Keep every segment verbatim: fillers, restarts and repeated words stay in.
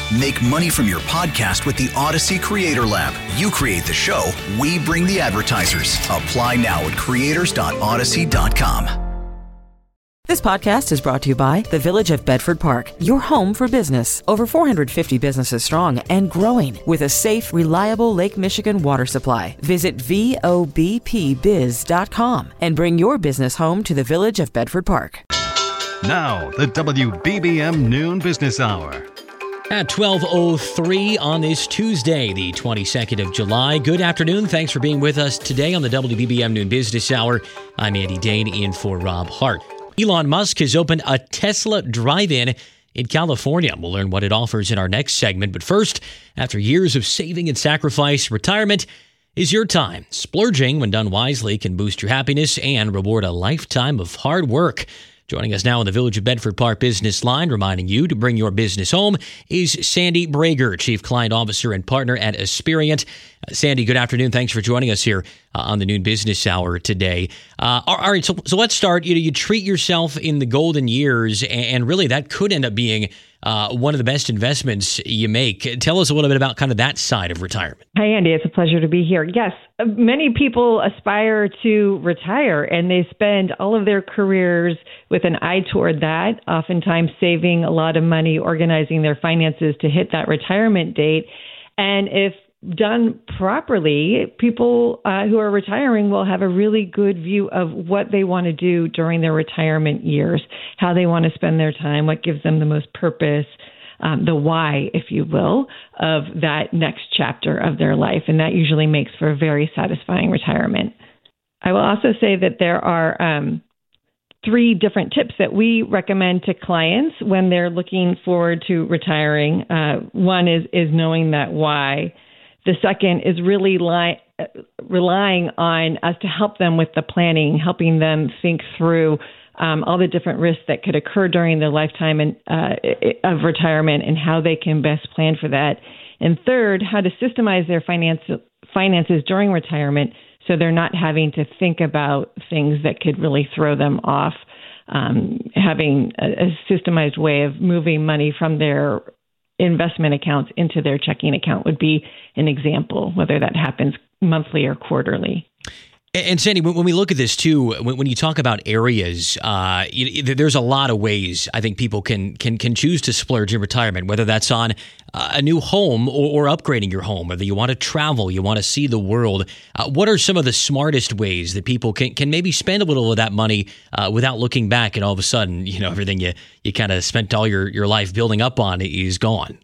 Make money from your podcast with the Odyssey Creator Lab. You create the show, we bring the advertisers. Apply now at creators dot odyssey dot com. This podcast is brought to you by the Village of Bedford Park, your home for business. Over four hundred fifty businesses strong and growing with a safe, reliable Lake Michigan water supply. Visit V O B P biz dot com and bring your business home to the Village of Bedford Park. Now, the W B B M Noon Business Hour. At twelve oh three on this Tuesday, the twenty-second of July. Good afternoon. Thanks for being with us today on the W B B M Noon Business Hour. I'm Andy Dane in for Rob Hart. Elon Musk has opened a Tesla drive-in in California. We'll learn what it offers in our next segment. But first, after years of saving and sacrifice, retirement is your time. Splurging, when done wisely, can boost your happiness and reward a lifetime of hard work. Joining us now on the Village of Bedford Park Business Line, reminding you to bring your business home, is Sandy Brager, Chief Client Officer and Partner at Aspiriant. Uh, Sandy, good afternoon. Thanks for joining us here uh, on the Noon Business Hour today. Uh, all right, so, so let's start. You know, you treat yourself in the golden years, and, and really that could end up being uh, one of the best investments you make. Tell us a little bit about kind of that side of retirement. Hi, Andy. It's a pleasure to be here. Yes, many people aspire to retire, and they spend all of their careers with an eye toward that, oftentimes saving a lot of money, organizing their finances to hit that retirement date. And if done properly, people uh, who are retiring will have a really good view of what they want to do during their retirement years, how they want to spend their time, what gives them the most purpose, um, the why, if you will, of that next chapter of their life. And that usually makes for a very satisfying retirement. I will also say that there are um, three different tips that we recommend to clients when they're looking forward to retiring. Uh, one is is knowing that why. The second is really li- relying on us to help them with the planning, helping them think through um, all the different risks that could occur during their lifetime and, uh, of retirement and how they can best plan for that. And third, how to systemize their finance, finances during retirement so they're not having to think about things that could really throw them off. Um, having a, a systemized way of moving money from their investment accounts into their checking account would be an example, whether that happens monthly or quarterly. And Sandy, when we look at this too, when you talk about areas, uh, there's a lot of ways I think people can can can choose to splurge in retirement, whether that's on a new home or, or upgrading your home, whether you want to travel, you want to see the world. Uh, what are some of the smartest ways that people can, can maybe spend a little of that money uh, without looking back and all of a sudden, you know, everything you, you kind of spent all your, your life building up on is gone?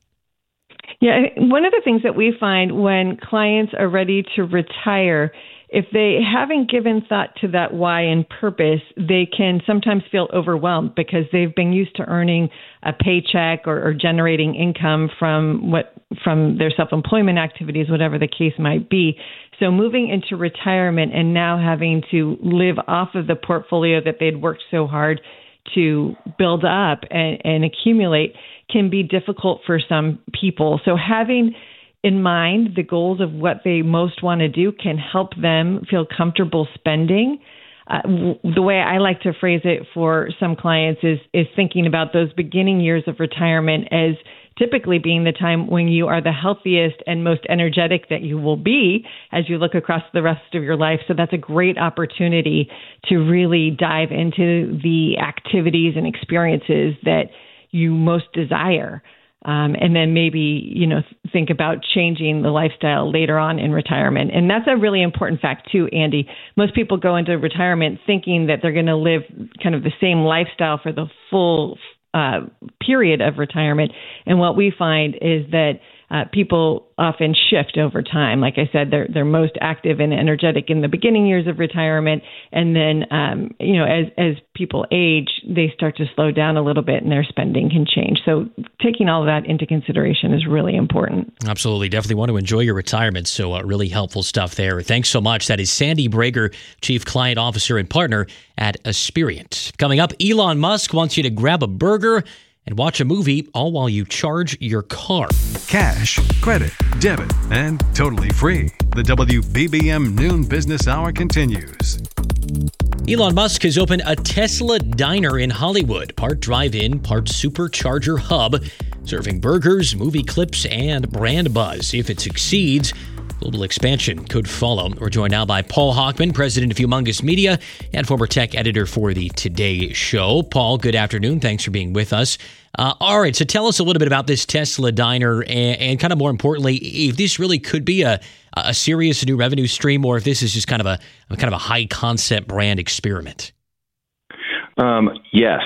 Yeah, one of the things that we find when clients are ready to retire, if they haven't given thought to that why and purpose, they can sometimes feel overwhelmed because they've been used to earning a paycheck or, or generating income from what from their self-employment activities, whatever the case might be. So moving into retirement and now having to live off of the portfolio that they'd worked so hard to build up and, and accumulate can be difficult for some people. So having in mind the goals of what they most want to do can help them feel comfortable spending. Uh, w- the way I like to phrase it for some clients is is thinking about those beginning years of retirement as typically being the time when you are the healthiest and most energetic that you will be as you look across the rest of your life. So that's a great opportunity to really dive into the activities and experiences that you most desire. Um, and then maybe, you know, think about changing the lifestyle later on in retirement. And that's a really important fact too, Andy. Most people go into retirement thinking that they're going to live kind of the same lifestyle for the full uh, period of retirement. And what we find is that uh, people often shift over time. Like I said, they're they're most active and energetic in the beginning years of retirement, and then um, you know, as as people age, they start to slow down a little bit, and their spending can change. So taking all of that into consideration is really important. Absolutely, definitely want to enjoy your retirement. So uh, really helpful stuff there. Thanks so much. That is Sandy Brager, Chief Client Officer and Partner at Aspiriant. Coming up, Elon Musk wants you to grab a burger and watch a movie all while you charge your car. Cash, credit, debit, and totally free. The W B B M Noon Business Hour continues. Elon Musk has opened a Tesla diner in Hollywood, part drive-in, part supercharger hub. serving burgers, movie clips, and brand buzz. If it succeeds, global expansion could follow. We're joined now by Paul Hochman, president of Humongous Media and former tech editor for the Today Show. Paul, good afternoon. Thanks for being with us. Uh, all right, so tell us a little bit about this Tesla diner and, and kind of more importantly, if this really could be a, a serious new revenue stream or if this is just kind of a kind of a high concept brand experiment. Um, yes.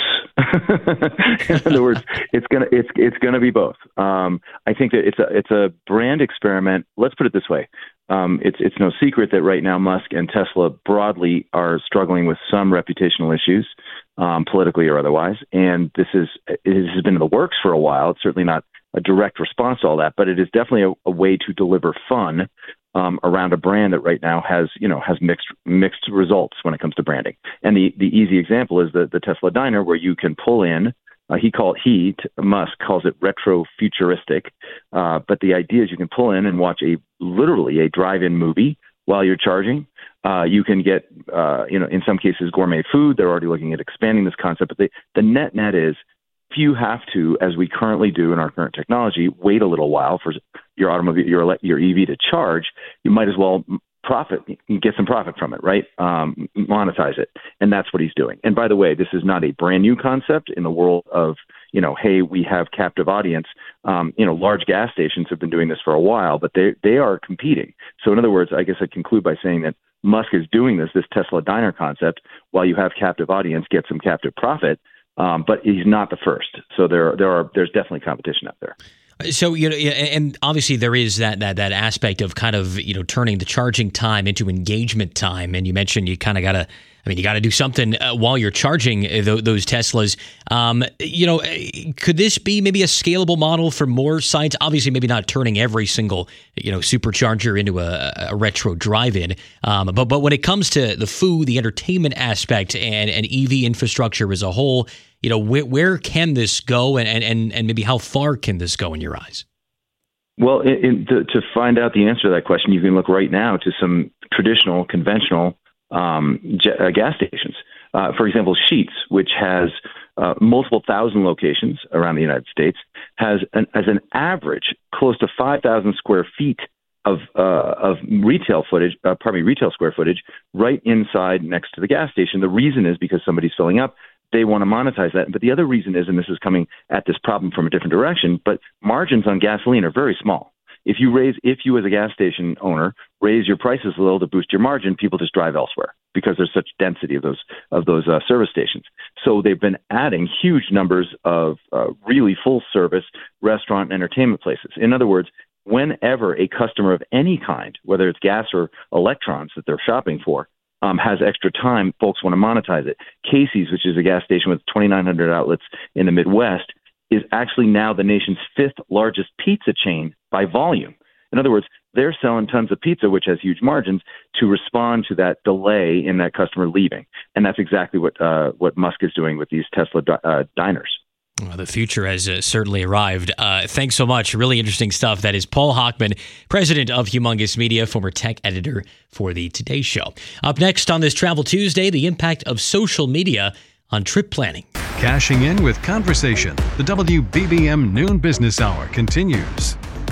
In other words, it's gonna it's it's gonna be both. Um, I think that it's a it's a brand experiment. Let's put it this way: um, it's it's no secret that right now Musk and Tesla broadly are struggling with some reputational issues, um, politically or otherwise. And this is it has been in the works for a while. It's certainly not a direct response to all that, but it is definitely a, a way to deliver fun um, around a brand that right now has, you know, has mixed mixed results when it comes to branding. And the, the easy example is the, the Tesla diner, where you can pull in. Uh, he called he Musk calls it retro futuristic, uh, but the idea is you can pull in and watch a literally a drive-in movie while you're charging. Uh, you can get, uh, you know, in some cases gourmet food. They're already looking at expanding this concept, but the the net net is, if you have to, as we currently do in our current technology, wait a little while for your automobile, your your E V to charge, you might as well profit, get some profit from it, right? Um, monetize it, and that's what he's doing. And by the way, this is not a brand new concept in the world of, you know, hey, we have captive audience. Um, you know, large gas stations have been doing this for a while, but they they are competing. So in other words, I guess I conclude by saying that Musk is doing this, this Tesla diner concept, while you have captive audience, get some captive profit. Um, but he's not the first. So there, there are, there's definitely competition out there. So, you know, and obviously there is that, that, that aspect of kind of, you know, turning the charging time into engagement time. And you mentioned you kind of got to, I mean, you got to do something uh, while you're charging th- those Teslas. Um, you know, could this be maybe a scalable model for more sites? Obviously, maybe not turning every single, you know, supercharger into a, a retro drive-in. Um, but but when it comes to the food, the entertainment aspect, and, and E V infrastructure as a whole, you know, where, where can this go, and, and, and maybe how far can this go in your eyes? Well, in, in, to, to find out the answer to that question, you can look right now to some traditional, conventional um, j- uh, gas stations. Uh, for example, Sheetz, which has uh, multiple thousand locations around the United States, has an, as an average close to five thousand square feet of uh, of retail footage, uh, pardon me, retail square footage right inside next to the gas station. The reason is because somebody's filling up. They want to monetize that. But the other reason is, and this is coming at this problem from a different direction, but margins on gasoline are very small. If you raise, if you as a gas station owner raise your prices a little to boost your margin, people just drive elsewhere because there's such density of those of those uh, service stations. So they've been adding huge numbers of uh, really full service restaurant and entertainment places. In other words, whenever a customer of any kind, whether it's gas or electrons that they're shopping for, Um, has extra time, folks want to monetize it. Casey's, which is a gas station with twenty-nine hundred outlets in the Midwest, is actually now the nation's fifth largest pizza chain by volume. In other words, they're selling tons of pizza, which has huge margins, to respond to that delay in that customer leaving. And that's exactly what uh, what Musk is doing with these Tesla di- uh, diners. Well, the future has uh, certainly arrived. Uh, thanks so much. Really interesting stuff. That is Paul Hochman, president of Humongous Media, former tech editor for the Today Show. Up next on this Travel Tuesday, the impact of social media on trip planning. Cashing in with conversation. The W B B M Noon Business Hour continues.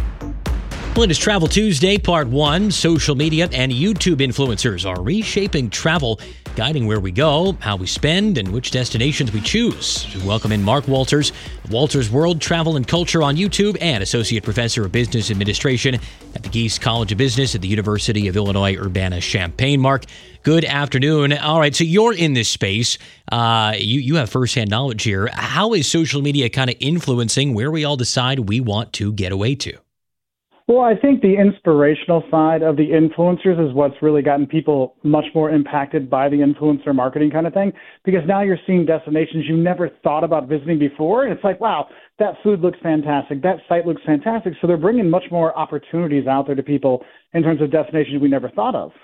Well, it is Travel Tuesday, Part one. Social media and YouTube influencers are reshaping travel, guiding where we go, how we spend, and which destinations we choose. We welcome in Mark Walters, Walters World Travel and Culture on YouTube, and Associate Professor of Business Administration at the Geese College of Business at the University of Illinois Urbana-Champaign. Mark, good afternoon. All right, so you're in this space. Uh, you, you have firsthand knowledge here. How is social media kind of influencing where we all decide we want to get away to? Well, I think the inspirational side of the influencers is what's really gotten people much more impacted by the influencer marketing kind of thing, because now you're seeing destinations you never thought about visiting before. And it's like, wow, that food looks fantastic. That site looks fantastic. So they're bringing much more opportunities out there to people in terms of destinations we never thought of.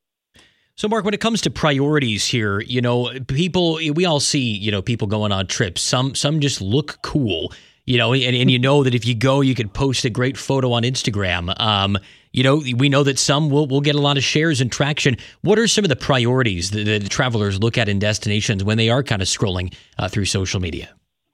So, Mark, when it comes to priorities here, you know, people, we all see, you know, people going on trips. Some, some just look cool. You know, and, and you know that if you go, you can post a great photo on Instagram. Um, you know, we know that some will, will get a lot of shares and traction. What are some of the priorities that, that travelers look at in destinations when they are kind of scrolling uh, through social media?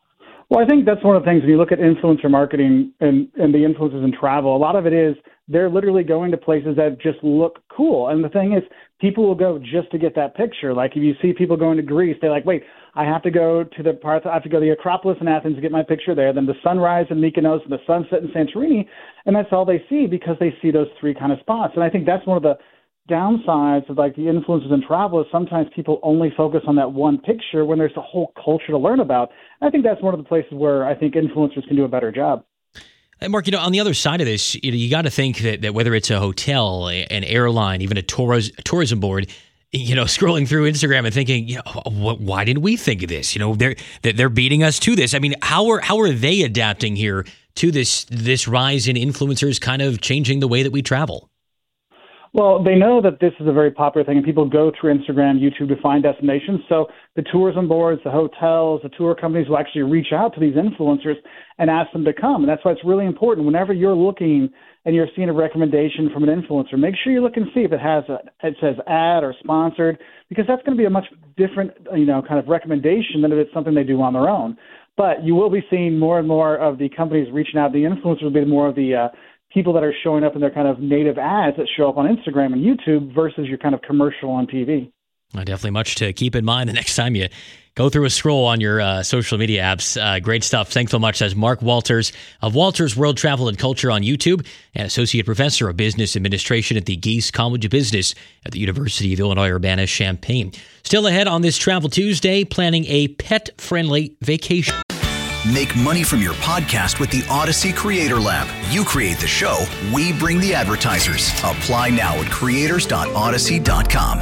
Well, I think that's one of the things when you look at influencer marketing and, and the influencers in travel, a lot of it is they're literally going to places that just look cool. And the thing is, people will go just to get that picture. Like if you see people going to Greece, they're like, wait, I have to go to the part, I have to go to the Acropolis in Athens to get my picture there, then the sunrise in Mykonos and the sunset in Santorini. And that's all they see because they see those three kind of spots. And I think that's one of the downsides of like the influencers in travel is sometimes people only focus on that one picture when there's a whole culture to learn about. And I think that's one of the places where I think influencers can do a better job. And Mark, you know, on the other side of this, you know, you got to think that, that whether it's a hotel, an airline, even a tourist, tourism board, you know, scrolling through Instagram and thinking, you know, what, why didn't we think of this? You know, they're they're beating us to this. I mean, how are how are they adapting here to this this rise in influencers, kind of changing the way that we travel? Well, they know that this is a very popular thing, and people go through Instagram, YouTube to find destinations. So the tourism boards, the hotels, the tour companies will actually reach out to these influencers and ask them to come. And that's why it's really important. Whenever you're looking and you're seeing a recommendation from an influencer, make sure you look and see if it has a, it says ad or sponsored, because that's going to be a much different, you know, kind of recommendation than if it's something they do on their own. But you will be seeing more and more of the companies reaching out. The influencers will be more of the uh, people that are showing up in their kind of native ads that show up on Instagram and YouTube versus your kind of commercial on T V. Well, definitely much to keep in mind the next time you go through a scroll on your uh, social media apps. Uh, great stuff. Thanks so much. That's Mark Walters of Walters World Travel and Culture on YouTube and Associate Professor of Business Administration at the Gies College of Business at the University of Illinois Urbana-Champaign. Still ahead on this Travel Tuesday, planning a pet-friendly vacation. Make money from your podcast with the Odyssey Creator Lab. You create the show, we bring the advertisers. Apply now at creators dot odyssey dot com.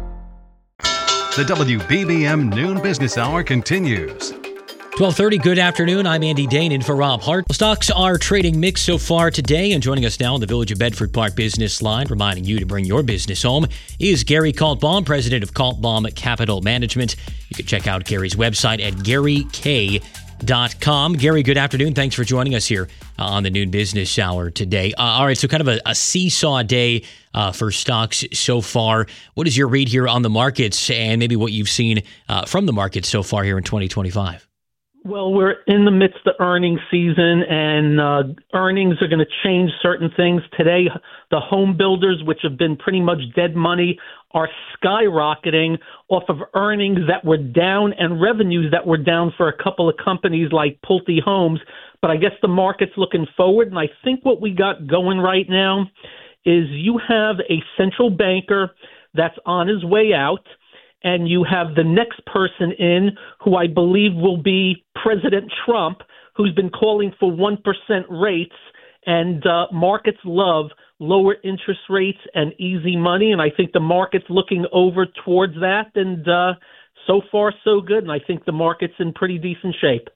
The W B B M Noon Business Hour continues. twelve thirty, good afternoon. I'm Andy Dane in for Rob Hart. Stocks are trading mixed so far today, and joining us now on the Village of Bedford Park Business Line, reminding you to bring your business home, is Gary Kaltbaum, president of Kaltbaum Capital Management. You can check out Gary's website at gary k dot com. Gary, good afternoon. Thanks for joining us here uh, on the Noon Business Hour today. Uh, all right, so kind of a, a seesaw day uh, for stocks so far. What is your read here on the markets and maybe what you've seen uh, from the markets so far here in twenty twenty-five? Well, we're in the midst of earnings season, and uh, earnings are going to change certain things. Today, the home builders, which have been pretty much dead money, are skyrocketing off of earnings that were down and revenues that were down for a couple of companies like Pulte Homes. But I guess the market's looking forward, and I think what we got going right now is you have a central banker that's on his way out, and you have the next person in who I believe will be President Trump, who's been calling for one percent rates, and uh, markets love lower interest rates and easy money, and I think the market's looking over towards that, and uh, so far so good, and I think the market's in pretty decent shape.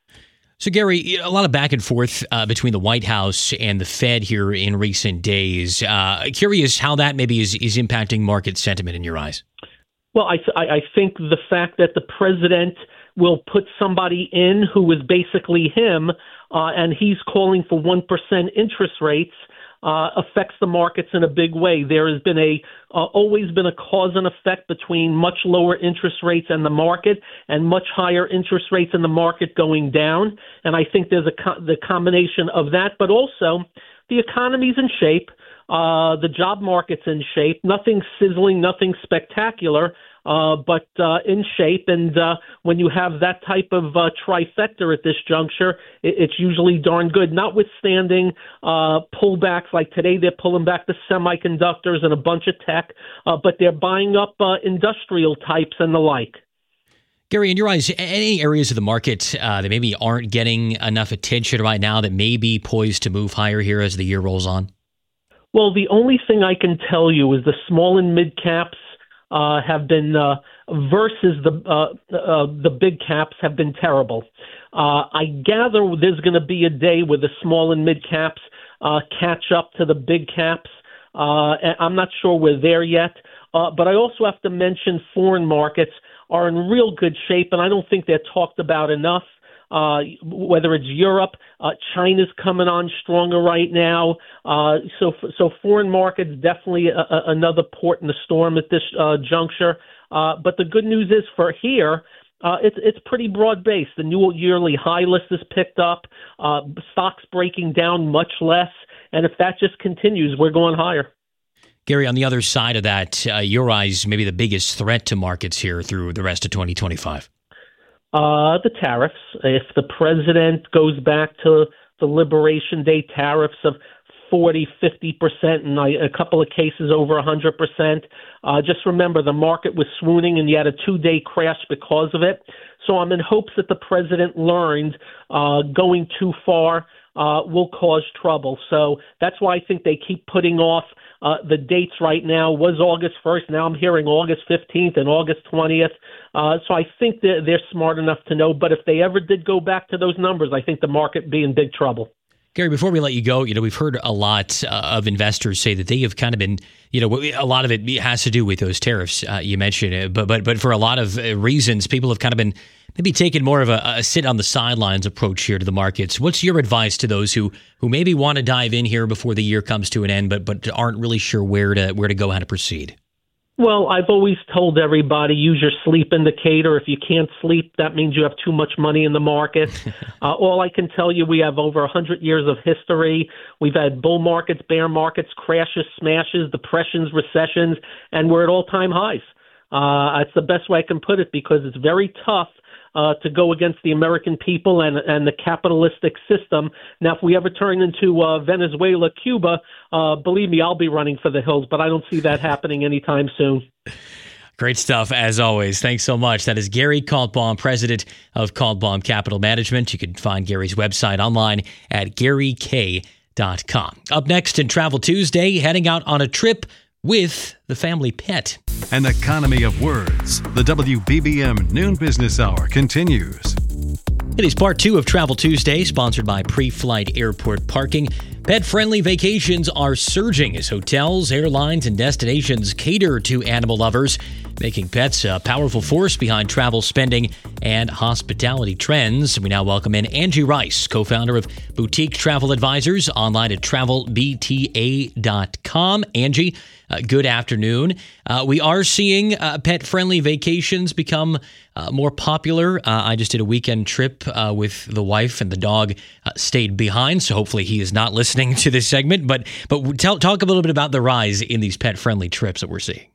So, Gary, a lot of back and forth uh, between the White House and the Fed here in recent days. Uh, curious how that maybe is, is impacting market sentiment in your eyes. Well, I, I think the fact that the president will put somebody in who is basically him, uh, and he's calling for one percent interest rates, uh, affects the markets in a big way. There has been a uh, always been a cause and effect between much lower interest rates and the market, and much higher interest rates in the market going down. And I think there's a co- the combination of that, but also the economy's in shape. Uh, the job market's in shape. Nothing sizzling, nothing spectacular, uh, but uh, in shape. And uh, when you have that type of uh, trifecta at this juncture, it, it's usually darn good, notwithstanding uh, pullbacks like today. They're pulling back the semiconductors and a bunch of tech, uh, but they're buying up uh, industrial types and the like. Gary, in your eyes, any areas of the market uh, that maybe aren't getting enough attention right now that may be poised to move higher here as the year rolls on? Well, the only thing I can tell you is the small and mid caps uh, have been uh, versus the uh, uh, the big caps have been terrible. Uh, I gather there's going to be a day where the small and mid caps uh, catch up to the big caps. Uh, I'm not sure we're there yet, uh, but I also have to mention foreign markets are in real good shape, and I don't think they're talked about enough. Uh, whether it's Europe, uh, China's coming on stronger right now. Uh, so, so foreign markets definitely a, a, another port in the storm at this uh, juncture. Uh, but the good news is for here, Uh, it's it's pretty broad-based. The new yearly high list is picked up, uh, stocks breaking down much less, and if that just continues, we're going higher. Gary, on the other side of that, uh, your eyes, maybe the biggest threat to markets here through the rest of twenty twenty-five? Uh, the tariffs. If the president goes back to the Liberation Day tariffs of forty, fifty percent, and a couple of cases over one hundred percent. Uh, just remember, the market was swooning, and you had a two-day crash because of it. So I'm in hopes that the president learned uh, going too far uh, will cause trouble. So that's why I think they keep putting off uh, the dates right now. Was August first. Now I'm hearing August fifteenth and August twentieth. Uh, so I think they're, they're smart enough to know. But if they ever did go back to those numbers, I think the market would be in big trouble. Gary, before we let you go, you know, we've heard a lot uh, of investors say that they have kind of been, you know, a lot of it has to do with those tariffs uh, you mentioned, but but but for a lot of reasons, people have kind of been maybe taking more of a, a sit on the sidelines approach here to the markets. What's your advice to those who who maybe want to dive in here before the year comes to an end, but but aren't really sure where to where to go, how to proceed? Well, I've always told everybody, use your sleep indicator. If you can't sleep, that means you have too much money in the market. uh, all I can tell you, we have over one hundred years of history. We've had bull markets, bear markets, crashes, smashes, depressions, recessions, and we're at all-time highs. Uh, that's the best way I can put it, because it's very tough Uh, to go against the American people and and the capitalistic system. Now, if we ever turn into uh, Venezuela, Cuba, uh, believe me, I'll be running for the hills, but I don't see that happening anytime soon. Great stuff, as always. Thanks so much. That is Gary Kaltbaum, president of Kaltbaum Capital Management. You can find Gary's website online at gary k dot com. Up next in Travel Tuesday, heading out on a trip with the family pet. An economy of words. The W B B M Noon Business Hour continues. It is part two of Travel Tuesday, sponsored by Pre-Flight Airport Parking. Pet-friendly vacations are surging as hotels, airlines, and destinations cater to animal lovers, making pets a powerful force behind travel spending and hospitality trends. We now welcome in Angie Rice, co-founder of Boutique Travel Advisors, online at travel b t a dot com. Angie, uh, good afternoon. Uh, we are seeing uh, pet-friendly vacations become uh, more popular. Uh, I just did a weekend trip uh, with the wife, and the dog uh, stayed behind, so hopefully he is not listening to this segment. But but tell, talk a little bit about the rise in these pet-friendly trips that we're seeing.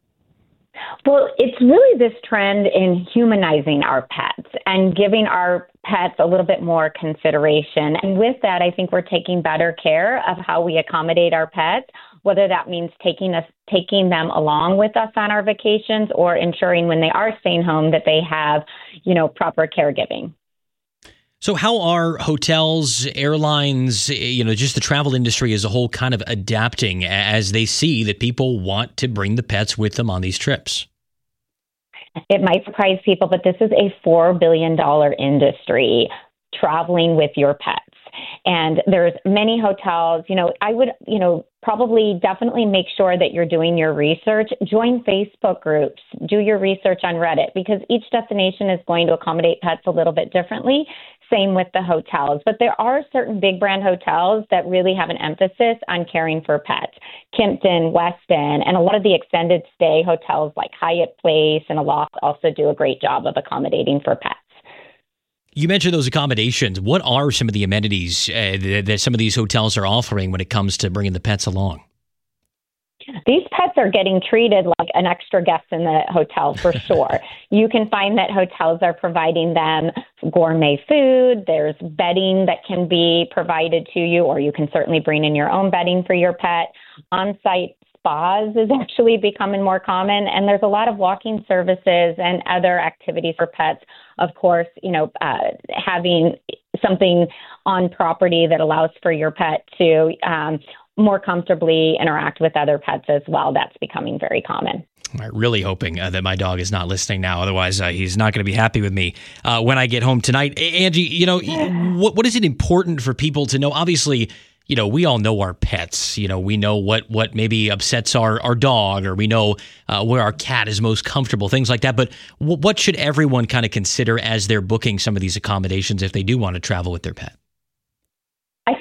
Well, it's really this trend in humanizing our pets and giving our pets a little bit more consideration. And with that, I think we're taking better care of how we accommodate our pets, whether that means taking us, taking them along with us on our vacations, or ensuring when they are staying home that they have, you know, proper caregiving. So how are hotels, airlines, you know, just the travel industry as a whole kind of adapting as they see that people want to bring the pets with them on these trips? It might surprise people, but this is a four billion dollars industry, traveling with your pets. And there's many hotels, you know, I would, you know, probably definitely make sure that you're doing your research. Join Facebook groups, do your research on Reddit, because each destination is going to accommodate pets a little bit differently. Same with the hotels. But there are certain big brand hotels that really have an emphasis on caring for pets. Kimpton, Westin, and a lot of the extended stay hotels like Hyatt Place and Aloft also do a great job of accommodating for pets. You mentioned those accommodations. What are some of the amenities uh, that, that some of these hotels are offering when it comes to bringing the pets along? These pets are getting treated like an extra guest in the hotel for sure. You can find that hotels are providing them gourmet food. There's bedding that can be provided to you, or you can certainly bring in your own bedding for your pet. On-site spas is actually becoming more common, and there's a lot of walking services and other activities for pets. Of course, you know, uh, having something on property that allows for your pet to um, more comfortably interact with other pets as well. That's becoming very common. I'm really hoping uh, that my dog is not listening now. Otherwise, uh, he's not going to be happy with me uh, when I get home tonight. Angie, you know, what what is it important for people to know? Obviously, you know, we all know our pets. You know, we know what what maybe upsets our, our dog, or we know uh, where our cat is most comfortable, things like that. But w- what should everyone kind of consider as they're booking some of these accommodations if they do want to travel with their pet?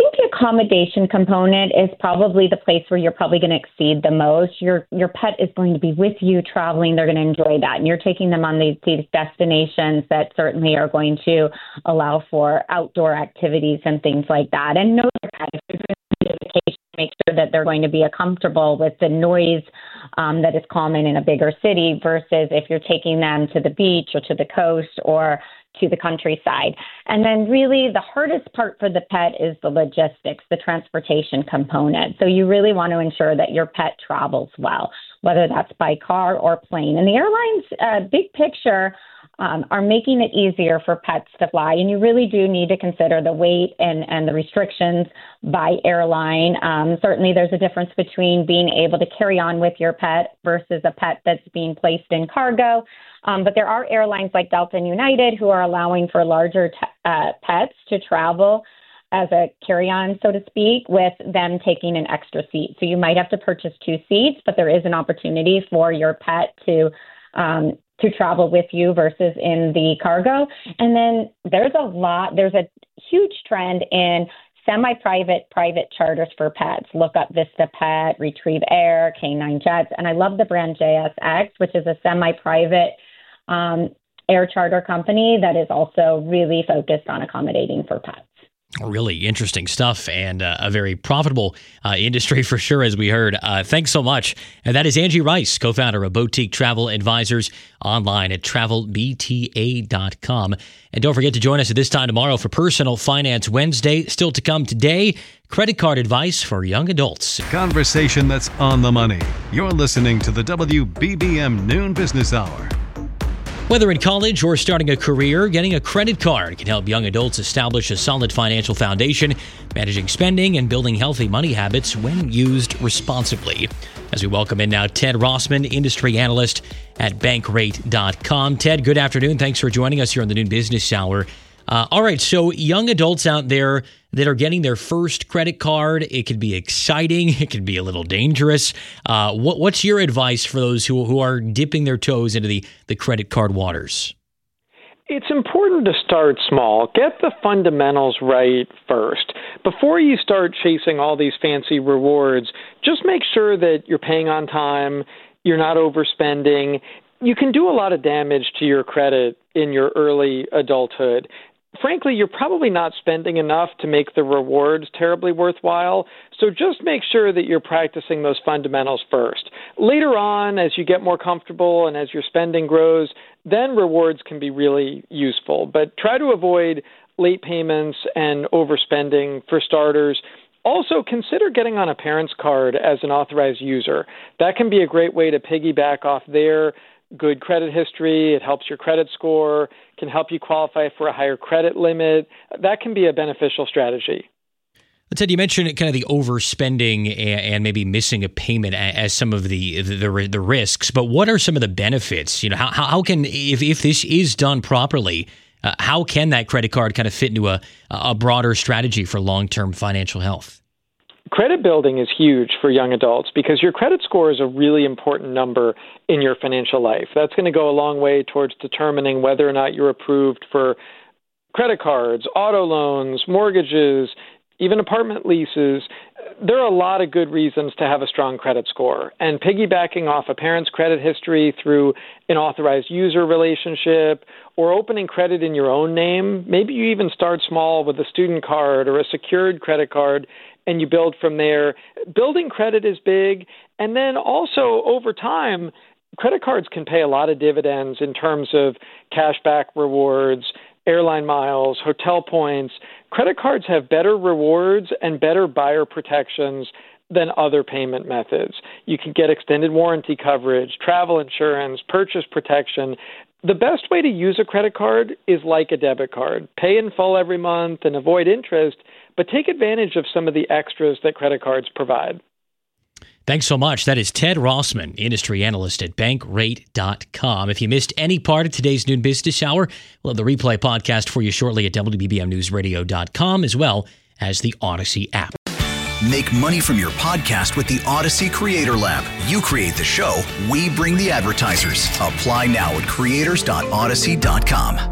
accommodation component is probably the place where you're probably going to exceed the most. Your your pet is going to be with you traveling. They're going to enjoy that. And you're taking them on these, these destinations that certainly are going to allow for outdoor activities and things like that. And know your pet. If you're going to do a vacation, make sure that they're going to be comfortable with the noise um, that is common in a bigger city versus if you're taking them to the beach or to the coast or to the countryside. And then really the hardest part for the pet is the logistics, the transportation component. So you really want to ensure that your pet travels well, whether that's by car or plane. And the airlines, uh, big picture, um, are making it easier for pets to fly. And you really do need to consider the weight and, and the restrictions by airline. Um, certainly there's a difference between being able to carry on with your pet versus a pet that's being placed in cargo. Um, but there are airlines like Delta and United who are allowing for larger t- uh, pets to travel as a carry-on, so to speak, with them taking an extra seat. So you might have to purchase two seats, but there is an opportunity for your pet to um, to travel with you versus in the cargo. And then there's a lot, there's a huge trend in semi-private, private charters for pets. Look up Vista Pet, Retrieve Air, K nine Jets. And I love the brand J S X, which is a semi-private um, air charter company that is also really focused on accommodating for pets. Really interesting stuff and uh, a very profitable uh, industry for sure, as we heard. Uh, thanks so much. And that is Angie Rice, co-founder of Boutique Travel Advisors, online at travel b t a dot com. And don't forget to join us at this time tomorrow for Personal Finance Wednesday. Still to come today, credit card advice for young adults. Conversation that's on the money. You're listening to the W B B M Noon Business Hour. Whether in college or starting a career, getting a credit card can help young adults establish a solid financial foundation, managing spending and building healthy money habits when used responsibly. As we welcome in now Ted Rossman, industry analyst at bankrate dot com. Ted, good afternoon. Thanks for joining us here on the Noon Business Hour. Uh, all right, so young adults out there that are getting their first credit card, it could be exciting, it could be a little dangerous. Uh, what, what's your advice for those who, who are dipping their toes into the, the credit card waters? It's important to start small. Get the fundamentals right first. Before you start chasing all these fancy rewards, just make sure that you're paying on time, you're not overspending. You can do a lot of damage to your credit in your early adulthood. Frankly, you're probably not spending enough to make the rewards terribly worthwhile, so just make sure that you're practicing those fundamentals first. Later on, as you get more comfortable and as your spending grows, then rewards can be really useful. But try to avoid late payments and overspending for starters. Also, consider getting on a parent's card as an authorized user. That can be a great way to piggyback off their good credit history. It helps your credit score, can help you qualify for a higher credit limit. That can be a beneficial strategy. Ted, you mentioned kind of the overspending and maybe missing a payment as some of the the, the risks, but what are some of the benefits? You know, how how can, if, if this is done properly, uh, how can that credit card kind of fit into a, a broader strategy for long-term financial health? Credit building is huge for young adults because your credit score is a really important number in your financial life. That's going to go a long way towards determining whether or not you're approved for credit cards, auto loans, mortgages, even apartment leases. There are a lot of good reasons to have a strong credit score. And piggybacking off a parent's credit history through an authorized user relationship or opening credit in your own name, maybe you even start small with a student card or a secured credit card, and you build from there. Building credit is big. And then also over time, credit cards can pay a lot of dividends in terms of cashback rewards, airline miles, hotel points. Credit cards have better rewards and better buyer protections than other payment methods. You can get extended warranty coverage, travel insurance, purchase protection. The best way to use a credit card is like a debit card. Pay in full every month and avoid interest, but take advantage of some of the extras that credit cards provide. Thanks so much. That is Ted Rossman, industry analyst at bankrate dot com. If you missed any part of today's Noon Business Hour, we'll have the replay podcast for you shortly at w b b m news radio dot com as well as the Odyssey app. Make money from your podcast with the Odyssey Creator Lab. You create the show, we bring the advertisers. Apply now at creators dot odyssey dot com.